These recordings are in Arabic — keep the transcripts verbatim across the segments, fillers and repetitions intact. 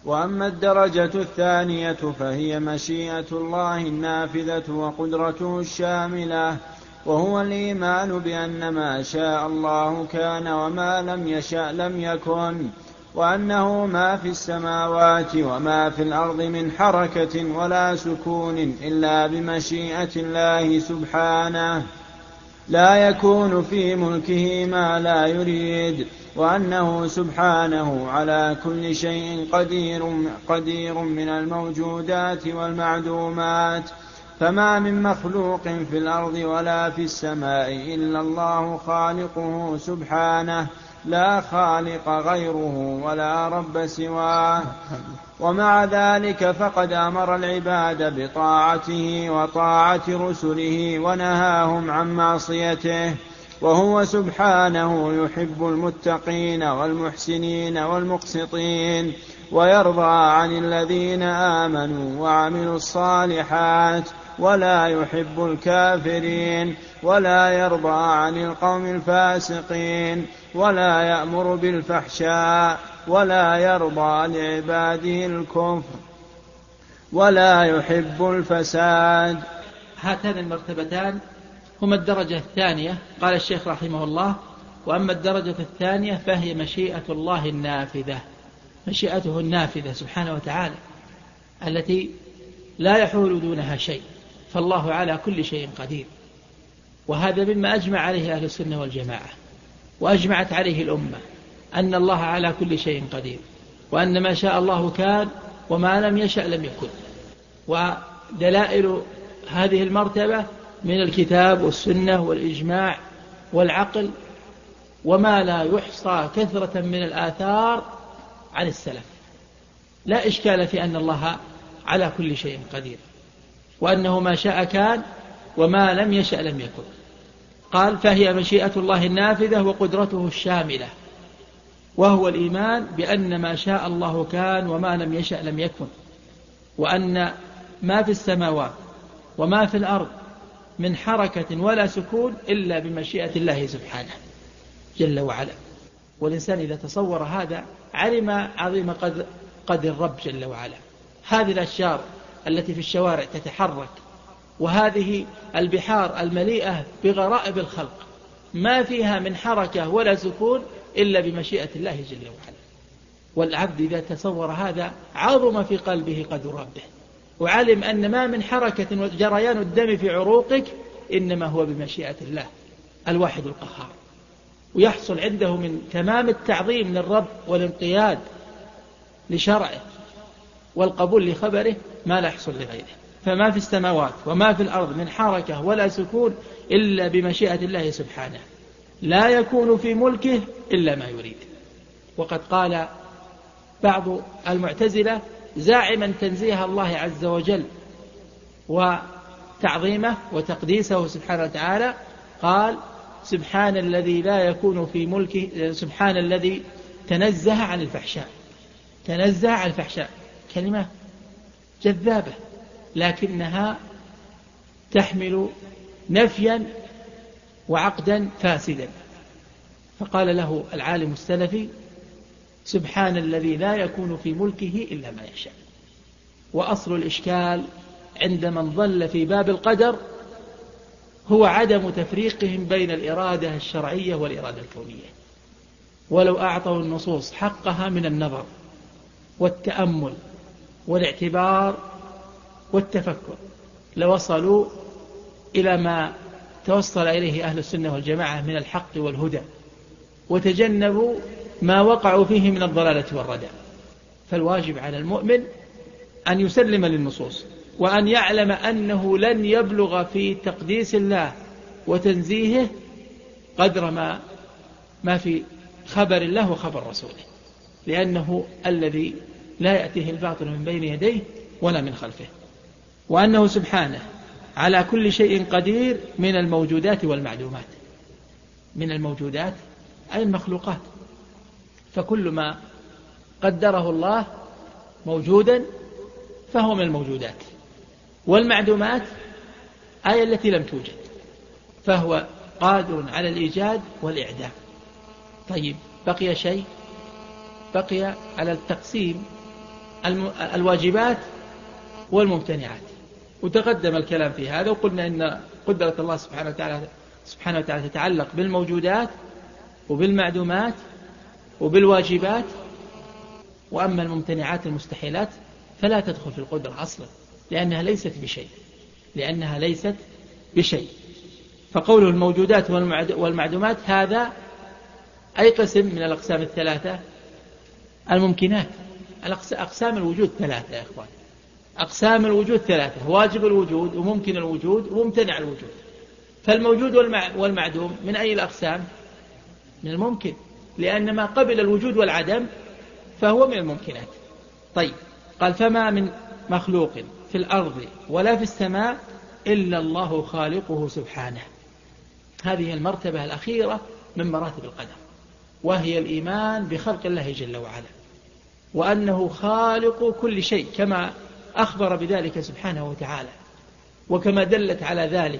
وأما الدرجة الثانية فهي مشيئة الله النافذة وقدرته الشاملة، وهو الإيمان بأن ما شاء الله كان وما لم يشأ لم يكن، وأنه ما في السماوات وما في الأرض من حركة ولا سكون إلا بمشيئة الله سبحانه، لا يكون في ملكه ما لا يريد، وأنه سبحانه على كل شيء قدير قدير من الموجودات والمعدومات، فما من مخلوق في الأرض ولا في السماء إلا الله خالقه سبحانه، لا خالق غيره ولا رب سواه. ومع ذلك فقد أمر العباد بطاعته وطاعة رسله ونهاهم عن معصيته، وهو سبحانه يحب المتقين والمحسنين والمقسطين، ويرضى عن الذين آمنوا وعملوا الصالحات، ولا يحب الكافرين، ولا يرضى عن القوم الفاسقين، ولا يأمر بالفحشاء، ولا يرضى لعباده الكفر، ولا يحب الفساد. هاتان المرتبتان هما الدرجة الثانية. قال الشيخ رحمه الله: وأما الدرجة الثانية فهي مشيئة الله النافذة، مشيئته النافذة سبحانه وتعالى التي لا يحول دونها شيء، فالله على كل شيء قدير. وهذا مما أجمع عليه أهل السنة والجماعة، وأجمعت عليه الأمة، أن الله على كل شيء قدير، وأن ما شاء الله كان وما لم يشأ لم يكن. ودلائل هذه المرتبة من الكتاب والسنة والإجماع والعقل، وما لا يحصى كثرة من الآثار عن السلف. لا إشكال في أن الله على كل شيء قدير، وأنه ما شاء كان وما لم يشأ لم يكن. قال: فهي مشيئة الله النافذة وقدرته الشاملة، وهو الإيمان بأن ما شاء الله كان وما لم يشأ لم يكن، وأن ما في السماوات وما في الأرض من حركة ولا سكون إلا بمشيئة الله سبحانه جل وعلا. والإنسان إذا تصور هذا علم عظيم قدر, قدر الرب جل وعلا. هذه الأشجار التي في الشوارع تتحرك، وهذه البحار المليئة بغرائب الخلق، ما فيها من حركة ولا سكون إلا بمشيئة الله جل وعلا. والعبد إذا تصور هذا عظم في قلبه قدر ربه، وعلم أن ما من حركة وجريان الدم في عروقك إنما هو بمشيئة الله الواحد القهار. ويحصل عنده من تمام التعظيم للرب والانقياد لشرعه والقبول لخبره ما لا يحصل لغيره. فما في السماوات وما في الأرض من حركة ولا سكون إلا بمشيئة الله سبحانه، لا يكون في ملكه إلا ما يريد. وقد قال بعض المعتزلة زاعما تنزيه الله عز وجل وتعظيمه وتقديسه سبحانه وتعالى، قال: سبحان الذي لا يكون في ملكه، سبحان الذي تنزه عن الفحشاء. تنزه عن الفحشاء كلمة جذابة، لكنها تحمل نفيا وعقدا فاسدا. فقال له العالم السلفي: سبحان الذي لا يكون في ملكه إلا ما يشاء. وأصل الإشكال عند من ظل في باب القدر هو عدم تفريقهم بين الإرادة الشرعية والإرادة الكونية. ولو أعطوا النصوص حقها من النظر والتأمل والاعتبار والتفكر لوصلوا إلى ما توصل إليه أهل السنة والجماعة من الحق والهدى، وتجنبوا ما وقعوا فيه من الضلالة والردى. فالواجب على المؤمن أن يسلم للنصوص، وأن يعلم أنه لن يبلغ في تقديس الله وتنزيهه قدر ما ما في خبر الله وخبر رسوله، لأنه الذي لا يأتيه الباطل من بين يديه ولا من خلفه. وأنه سبحانه على كل شيء قدير من الموجودات والمعدومات. من الموجودات أي المخلوقات، فكل ما قدره الله موجودا فهو من الموجودات، والمعدومات أي التي لم توجد، فهو قادر على الإيجاد والإعدام. طيب، بقي شيء، بقي على التقسيم الواجبات والممتنعات، وتقدم الكلام في هذا، وقلنا إن قدرة الله سبحانه وتعالى سبحانه وتعالى تتعلق بالموجودات وبالمعدومات وبالواجبات، وأما الممتنعات المستحيلات فلا تدخل في القدرة أصلا، لأنها ليست بشيء لأنها ليست بشيء فقوله الموجودات والمعدومات هذا أي قسم من الأقسام الثلاثة؟ الممكنات. أقسام الوجود ثلاثة يا إخوان، أقسام الوجود ثلاثة: واجب الوجود وممكن الوجود وممتنع الوجود. فالموجود والمعدوم من أي الأقسام؟ من الممكن، لأن ما قبل الوجود والعدم فهو من الممكنات. طيب، قال: فما من مخلوق في الأرض ولا في السماء إلا الله خالقه سبحانه. هذه المرتبة الأخيرة من مراتب القدر، وهي الإيمان بخلق الله جل وعلا، وأنه خالق كل شيء كما أخبر بذلك سبحانه وتعالى، وكما دلت على ذلك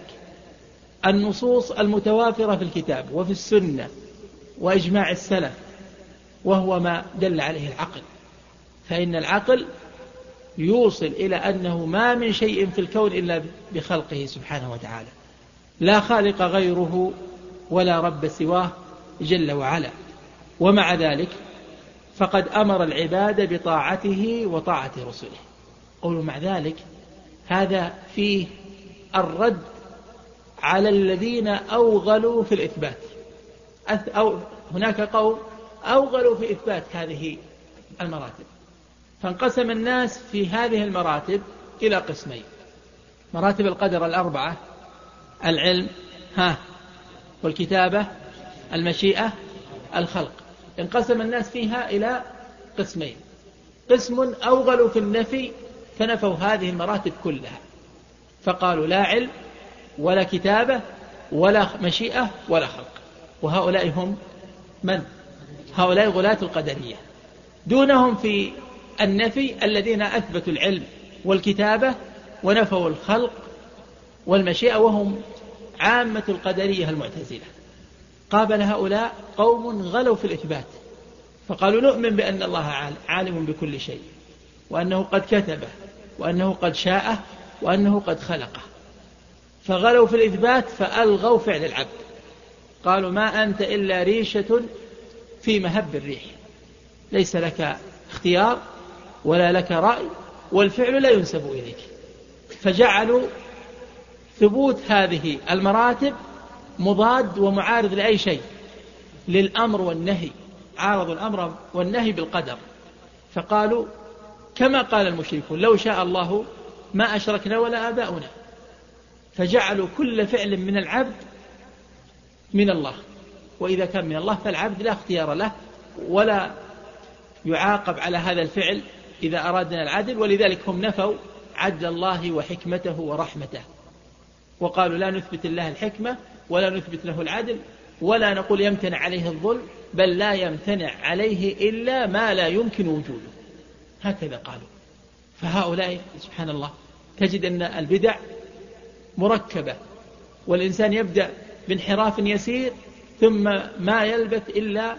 النصوص المتوافرة في الكتاب وفي السنة وإجماع السلف، وهو ما دل عليه العقل. فإن العقل يوصل إلى أنه ما من شيء في الكون إلا بخلقه سبحانه وتعالى، لا خالق غيره ولا رب سواه جل وعلا. ومع ذلك فقد أمر العباد بطاعته وطاعة رسله. قولوا مع ذلك هذا فيه الرد على الذين أوغلوا في الإثبات. أو هناك قوم أوغلوا في إثبات هذه المراتب، فانقسم الناس في هذه المراتب إلى قسمين: مراتب القدر الأربعة: العلم ها والكتابة المشيئة الخلق. انقسم الناس فيها إلى قسمين: قسم أوغلوا في النفي فنفوا هذه المراتب كلها، فقالوا لا علم ولا كتابة ولا مشيئة ولا خلق. وهؤلاء هم من؟ هؤلاء غلاة القدرية. دونهم في النفي الذين أثبتوا العلم والكتابة ونفوا الخلق والمشيئة، وهم عامة القدرية المعتزلة. قابل هؤلاء قوم غلوا في الإثبات، فقالوا نؤمن بأن الله عالم بكل شيء، وأنه قد كتبه، وأنه قد شاءه، وأنه قد خلقه. فغلوا في الإثبات فألغوا فعل العبد، قالوا ما أنت إلا ريشة في مهب الريح، ليس لك اختيار ولا لك رأي، والفعل لا ينسب إليك. فجعلوا ثبوت هذه المراتب مضاد ومعارض لأي شيء، للأمر والنهي، عارضوا الأمر والنهي بالقدر. فقالوا كما قال المشركون: لو شاء الله ما أشركنا ولا آباؤنا. فجعلوا كل فعل من العبد من الله، وإذا كان من الله فالعبد لا اختيار له ولا يعاقب على هذا الفعل إذا أرادنا العدل. ولذلك هم نفوا عدل الله وحكمته ورحمته، وقالوا لا نثبت الله الحكمة ولا نثبت له العدل، ولا نقول يمتنع عليه الظلم، بل لا يمتنع عليه إلا ما لا يمكن وجوده. هكذا قالوا. فهؤلاء سبحان الله تجد أن البدع مركبة، والإنسان يبدأ بانحراف يسير ثم ما يلبث إلا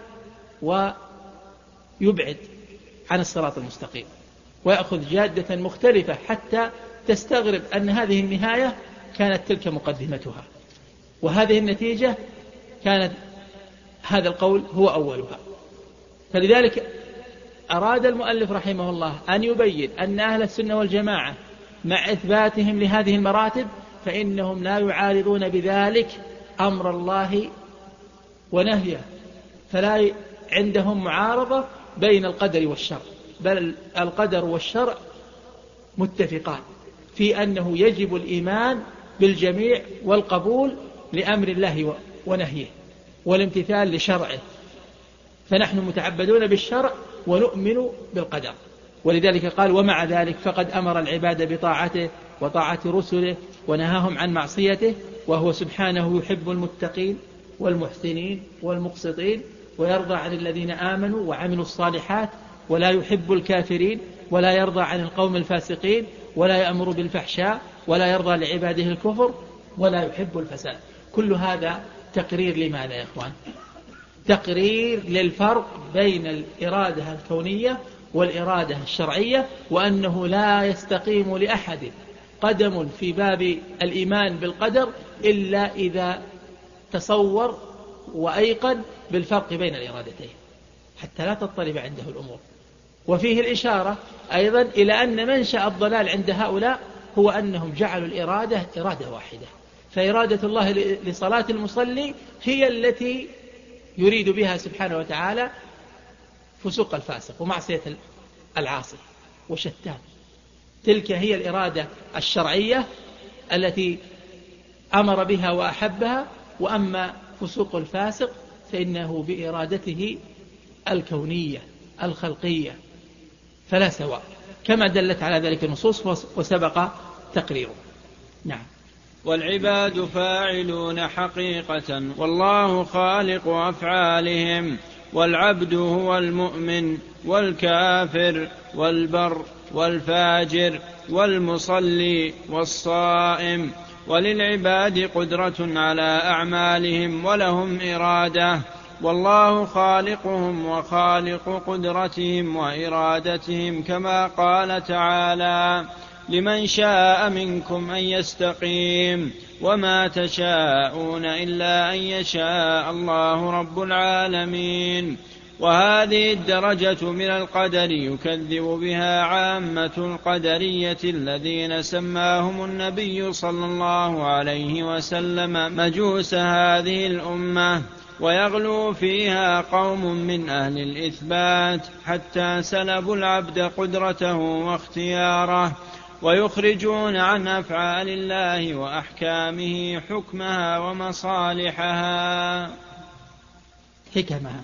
ويبعد عن الصراط المستقيم، ويأخذ جادة مختلفة حتى تستغرب أن هذه النهاية كانت تلك مقدمتها، وهذه النتيجة كانت هذا القول هو أولها. فلذلك أراد المؤلف رحمه الله أن يبين أن أهل السنة والجماعة مع إثباتهم لهذه المراتب فإنهم لا يعارضون بذلك أمر الله ونهيه، فلا عندهم معارضة بين القدر والشرع، بل القدر والشرع متفقان في أنه يجب الإيمان بالجميع والقبول لأمر الله ونهيه والامتثال لشرعه. فنحن متعبدون بالشرع ونؤمن بالقدر. ولذلك قال: ومع ذلك فقد أمر العباد بطاعته وطاعة رسله ونهاهم عن معصيته، وهو سبحانه يحب المتقين والمحسنين والمقسطين، ويرضى عن الذين آمنوا وعملوا الصالحات، ولا يحب الكافرين، ولا يرضى عن القوم الفاسقين، ولا يأمر بالفحشاء، ولا يرضى لعباده الكفر، ولا يحب الفساد. كل هذا تقرير لماذا يا إخوان؟ تقرير للفرق بين الإرادة الكونية والإرادة الشرعية، وأنه لا يستقيم لأحد قدم في باب الإيمان بالقدر إلا إذا تصور وأيقن بالفرق بين الإرادتين حتى لا تضطرب عنده الأمور. وفيه الإشارة أيضا إلى أن منشأ الضلال عند هؤلاء هو أنهم جعلوا الإرادة إرادة واحدة، فإرادة الله لصلاة المصلي هي التي يريد بها سبحانه وتعالى فسوق الفاسق ومعصية العاصي وشتان. تلك هي الإرادة الشرعية التي أمر بها وأحبها، وأما فسوق الفاسق فإنه بإرادته الكونية الخلقية فلا سواء، كما دلت على ذلك النصوص وسبق تقريره. نعم. والعباد فاعلون حقيقة والله خالق أفعالهم، والعبد هو المؤمن والكافر والبر والفاجر والمصلي والصائم، وللعباد قدرة على أعمالهم ولهم إرادة، والله خالقهم وخالق قدرتهم وإرادتهم، كما قال تعالى: لمن شاء منكم أن يستقيم وما تشاءون إلا أن يشاء الله رب العالمين. وهذه الدرجة من القدر يكذب بها عامة القدرية الذين سماهم النبي صلى الله عليه وسلم مجوس هذه الأمة، ويغلو فيها قوم من أهل الإثبات حتى سلبوا العبد قدرته واختياره، ويخرجون عن أفعال الله وأحكامه حكمها ومصالحها حكمها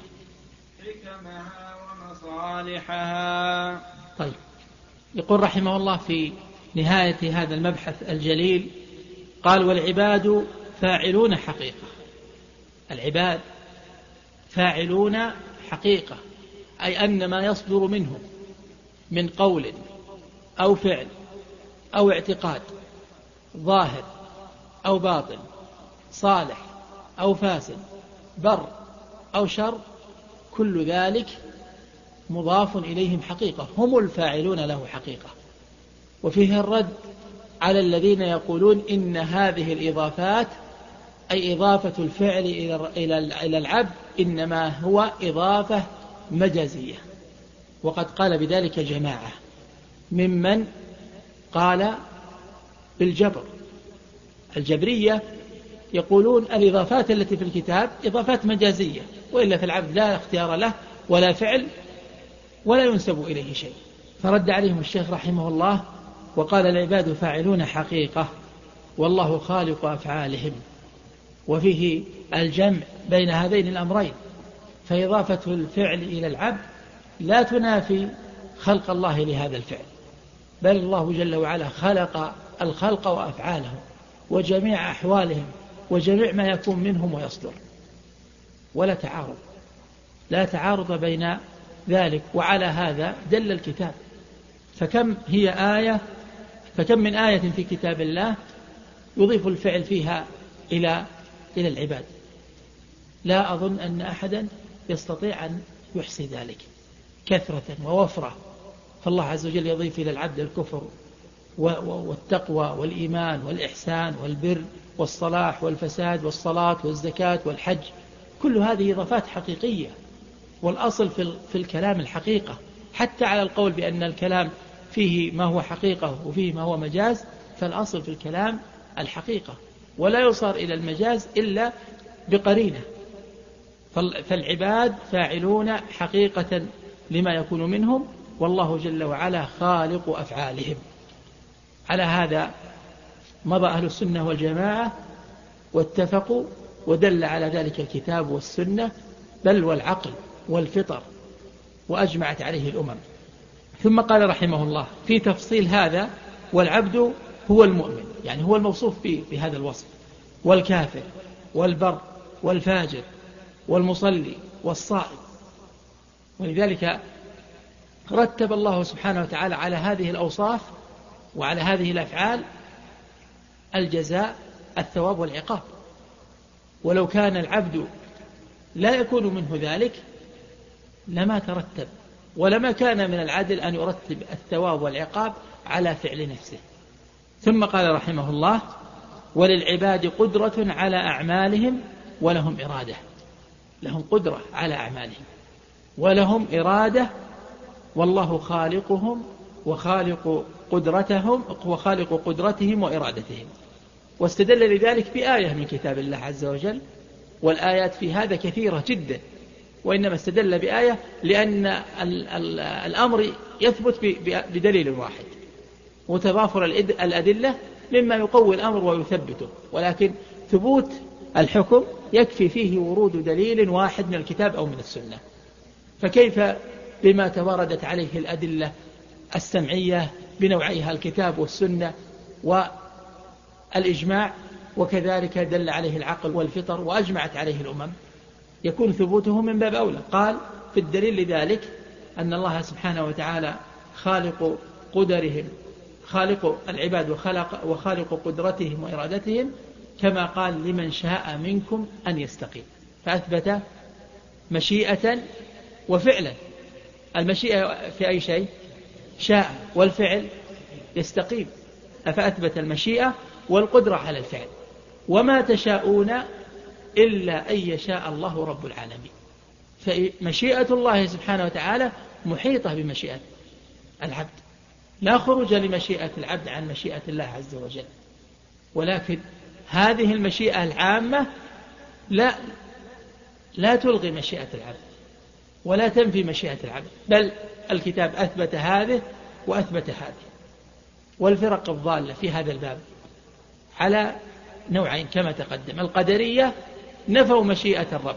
حكمها ومصالحها. طيب، يقول رحمه الله في نهاية هذا المبحث الجليل، قال: والعباد فاعلون حقيقة. العباد فاعلون حقيقة، أي أن ما يصدر منهم من قول أو فعل أو اعتقاد ظاهر أو باطن، صالح أو فاسد، بر أو شر، كل ذلك مضاف إليهم حقيقة، هم الفاعلون له حقيقة. وفيه الرد على الذين يقولون إن هذه الإضافات، أي إضافة الفعل إلى العبد، إنما هو إضافة مجازية. وقد قال بذلك جماعة ممن قال بالجبر. الجبرية يقولون الإضافات التي في الكتاب إضافات مجازية، وإلا في العبد لا اختيار له ولا فعل ولا ينسب إليه شيء. فرد عليهم الشيخ رحمه الله وقال: العباد فاعلون حقيقة والله خالق أفعالهم. وفيه الجمع بين هذين الأمرين، فإضافة الفعل إلى العبد لا تنافي خلق الله لهذا الفعل، بل الله جل وعلا خلق الخلق وأفعالهم وجميع أحوالهم وجميع ما يكون منهم ويصدر، ولا تعارض لا تعارض بين ذلك. وعلى هذا دل الكتاب، فكم هي آية فكم من آية في كتاب الله يضيف الفعل فيها إلى إلى العباد. لا أظن أن أحدا يستطيع أن يحصي ذلك كثرة ووفرة. فالله عز وجل يضيف إلى العبد الكفر والتقوى والإيمان والإحسان والبر والصلاح والفساد والصلاة والزكاة والحج، كل هذه إضافات حقيقية. والأصل في الكلام الحقيقة، حتى على القول بأن الكلام فيه ما هو حقيقة وفيه ما هو مجاز، فالأصل في الكلام الحقيقة، ولا يصار إلى المجاز إلا بقرينة. فالعباد فاعلون حقيقة لما يكون منهم، والله جل وعلا خالق أفعالهم. على هذا مضى أهل السنة والجماعة واتفقوا، ودل على ذلك الكتاب والسنة بل والعقل والفطر، وأجمعت عليه الأمم. ثم قال رحمه الله في تفصيل هذا: والعبد هو المؤمن، يعني هو الموصوف بهذا الوصف، والكافر والبر والفاجر والمصلي والصائم. ولذلك رتب الله سبحانه وتعالى على هذه الأوصاف وعلى هذه الأفعال الجزاء، الثواب والعقاب. ولو كان العبد لا يكون منه ذلك لما ترتب ولما كان من العدل أن يرتب الثواب والعقاب على فعل نفسه. ثم قال رحمه الله: وللعباد قدرة على أعمالهم ولهم إرادة. لهم قدرة على أعمالهم ولهم إرادة، والله خالقهم وخالق قدرتهم وخالق قدرتهم وإرادتهم. واستدل لذلك بآية من كتاب الله عز وجل، والآيات في هذا كثيرة جدا، وإنما استدل بآية لأن الأمر يثبت بدليل واحد، وتضافر الأدلة مما يقوي الأمر ويثبته، ولكن ثبوت الحكم يكفي فيه ورود دليل واحد من الكتاب أو من السنة. فكيف بما تواردت عليه الأدلة السمعية بنوعيها الكتاب والسنة والإجماع، وكذلك دل عليه العقل والفطر وأجمعت عليه الأمم، يكون ثبوته من باب أولى. قال: في الدليل لذلك أن الله سبحانه وتعالى خالق قدرهم، خالق العباد وخلق وخالق قدرتهم وإرادتهم، كما قال: لمن شاء منكم أن يستقيم. فأثبت مشيئة وفعلا. المشيئة في أي شيء؟ شاء، والفعل يستقيم، فأثبت المشيئة والقدرة على الفعل. وما تشاءون إلا أن يشاء الله رب العالمين. فمشيئة الله سبحانه وتعالى محيطة بمشيئة العبد، لا خروج لمشيئة العبد عن مشيئة الله عز وجل. ولكن هذه المشيئة العامة لا لا تلغي مشيئة العبد ولا تنفي مشيئة العبد، بل الكتاب أثبت هذه وأثبت هذه. والفرق الضالة في هذا الباب على نوعين كما تقدم: القدرية نفوا مشيئة الرب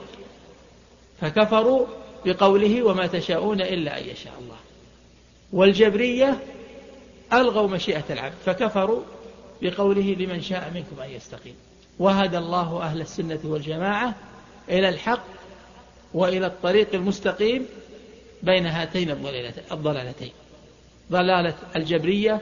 فكفروا بقوله: وما تشاءون إلا أن يشاء الله. والجبرية ألغوا مشيئة العبد فكفروا بقوله: لمن شاء منكم أن يستقيم. وهدى الله أهل السنة والجماعة إلى الحق وإلى الطريق المستقيم بين هاتين الضلالتين، ضلالة الجبرية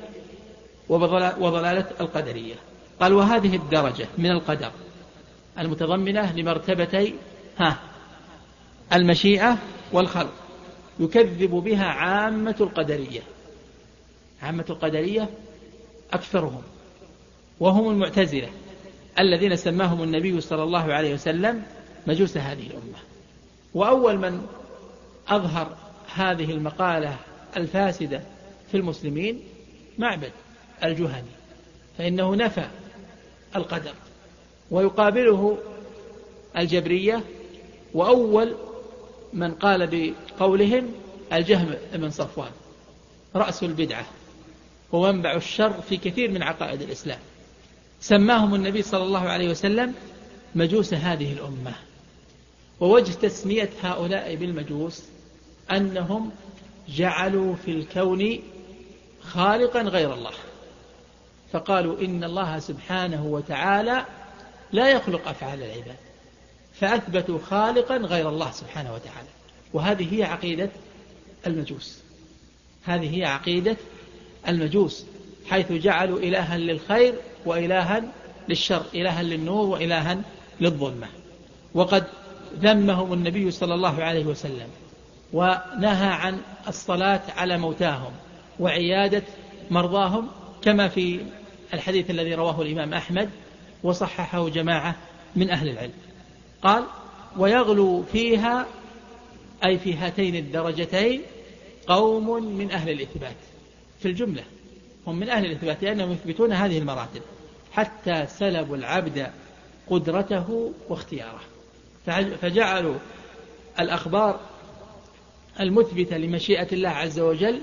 وضلالة القدرية. قال: وهذه الدرجة من القدر المتضمنة لمرتبتي ها المشيئة والخلق يكذب بها عامة القدرية. عامة القدرية أكثرهم، وهم المعتزلة الذين سماهم النبي صلى الله عليه وسلم مجوس هذه الأمة. وأول من أظهر هذه المقالة الفاسدة في المسلمين معبد الجهني، فإنه نفى القدر، ويقابله الجبرية. وأول من قال بقولهم الجهم بن صفوان، رأس البدعة ومنبع الشر في كثير من عقائد الإسلام، سماهم النبي صلى الله عليه وسلم مجوس هذه الأمة. ووجه تسمية هؤلاء بالمجوس أنهم جعلوا في الكون خالقا غير الله، فقالوا إن الله سبحانه وتعالى لا يخلق أفعال العباد، فأثبتوا خالقا غير الله سبحانه وتعالى. وهذه هي عقيدة المجوس، هذه هي عقيدة المجوس، حيث جعلوا إلها للخير وإلها للشر، إلها للنور وإلها للظلمة. وقد ذمهم النبي صلى الله عليه وسلم ونهى عن الصلاة على موتاهم وعيادة مرضاهم، كما في الحديث الذي رواه الإمام أحمد وصححه جماعة من أهل العلم. قال: ويغلو فيها، أي في هاتين الدرجتين، قوم من أهل الإثبات. في الجملة هم من أهل الإثبات لأنهم يثبتون هذه المراتب، حتى سلبوا العبد قدرته واختياره، فجعلوا الأخبار المثبتة لمشيئة الله عز وجل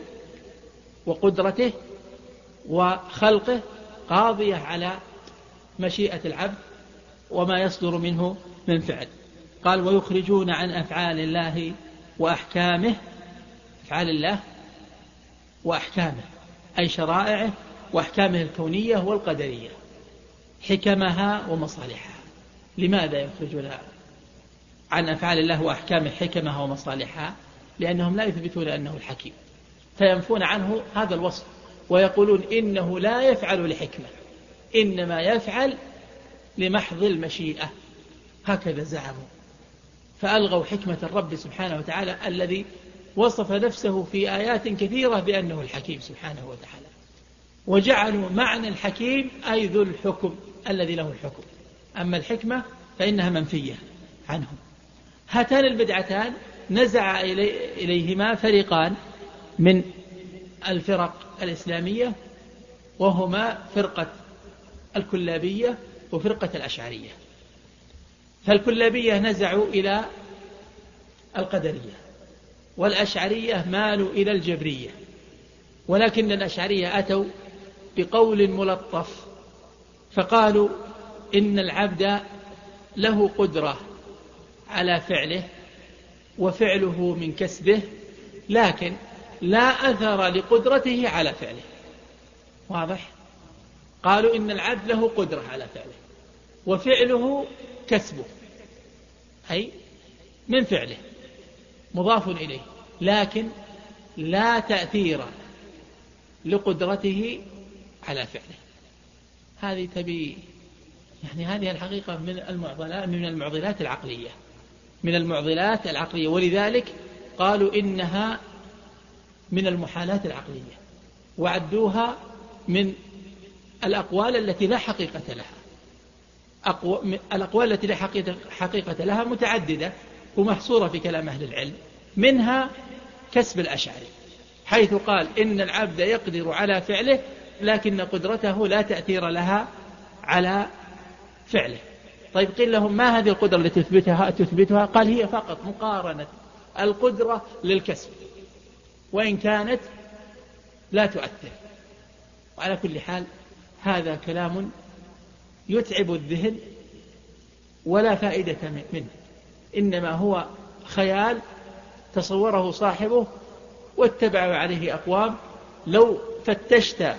وقدرته وخلقه قاضية على مشيئة العبد وما يصدر منه من فعل. قال: ويخرجون عن أفعال الله وأحكامه، أفعال الله وأحكامه أي شرائعه وأحكامه الكونية والقدرية، حكمها ومصالحها. لماذا يخرجون عن أفعال الله وأحكامه حكمها ومصالحها؟ لأنهم لا يثبتون أنه الحكيم، فينفون عنه هذا الوصف ويقولون إنه لا يفعل لحكمة، إنما يفعل لمحض المشيئة، هكذا زعموا. فألغوا حكمة الرب سبحانه وتعالى الذي وصف نفسه في آيات كثيرة بأنه الحكيم سبحانه وتعالى، وجعلوا معنى الحكيم أي ذو الحكم الذي له الحكم، أما الحكمة فإنها منفية عنهم. هاتان البدعتان نزع إلي إليهما فريقان من الفرق الإسلامية، وهما فرقة الكلابية وفرقة الأشعرية. فالكلابية نزعوا إلى القدرية، والأشعرية مالوا إلى الجبرية، ولكن الأشعرية أتوا بقول ملطف فقالوا إن العبد له قدرة على فعله وفعله من كسبه، لكن لا أثر لقدرته على فعله. واضح؟ قالوا إن العبد له قدرة على فعله وفعله كسبه، أي من فعله مضاف إليه، لكن لا تأثير لقدرته على فعله. هذه تبي يعني هذه الحقيقة من المعضلات من المعضلات العقلية من المعضلات العقلية ولذلك قالوا إنها من المحالات العقلية، وعدوها من الأقوال التي لا حقيقة لها. أقو... الأقوال التي لا حقيقة لها متعددة ومحصورة في كلام أهل العلم، منها كسب الأشعري، حيث قال إن العبد يقدر على فعله لكن قدرته لا تأثير لها على فعله. طيب قيل لهم ما هذه القدرة التي تثبتها تثبتها؟ قال هي فقط مقارنة القدرة للكسب، وإن كانت لا تؤثر. وعلى كل حال هذا كلام يتعب الذهن ولا فائدة منه، إنما هو خيال تصوره صاحبه واتبع عليه أقوام لو فتشت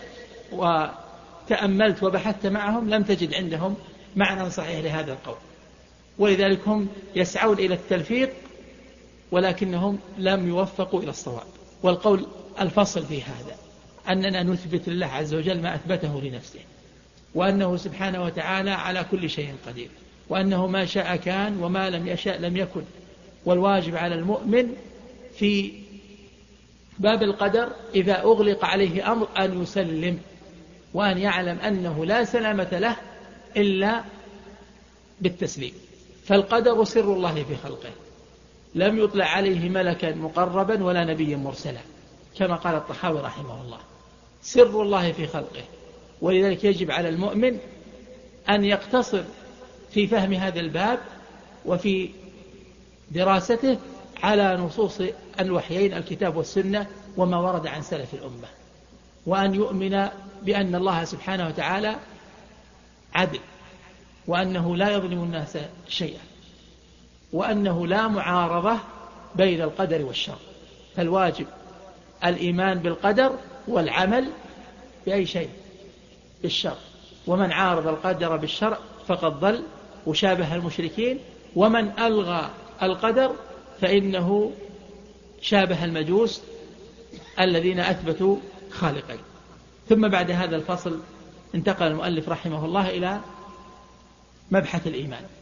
وتأملت وبحثت معهم لم تجد عندهم معنى صحيح لهذا القول، ولذلك هم يسعون إلى التلفيق ولكنهم لم يوفقوا إلى الصواب. والقول الفصل في هذا أننا نثبت لله عز وجل ما أثبته لنفسه، وأنه سبحانه وتعالى على كل شيء قدير، وأنه ما شاء كان وما لم يشاء لم يكن. والواجب على المؤمن في باب القدر إذا أغلق عليه أمر أن يسلم، وأن يعلم أنه لا سلامة له إلا بالتسليم. فالقدر سر الله في خلقه، لم يطلع عليه ملكا مقربا ولا نبيا مرسلا، كما قال الطحاوي رحمه الله، سر الله في خلقه. ولذلك يجب على المؤمن أن يقتصر في فهم هذا الباب وفي دراسته على نصوص الوحيين الكتاب والسنة وما ورد عن سلف الأمة، وأن يؤمن بأن الله سبحانه وتعالى عدل، وأنه لا يظلم الناس شيئا، وأنه لا معارضة بين القدر والشر. فالواجب الإيمان بالقدر والعمل بأي شيء بالشر، ومن عارض القدر بالشرع فقد ضل وشابه المشركين، ومن ألغى القدر فإنه شابه المجوس الذين أثبتوا خالقين. ثم بعد هذا الفصل انتقل المؤلف رحمه الله إلى مبحث الإيمان.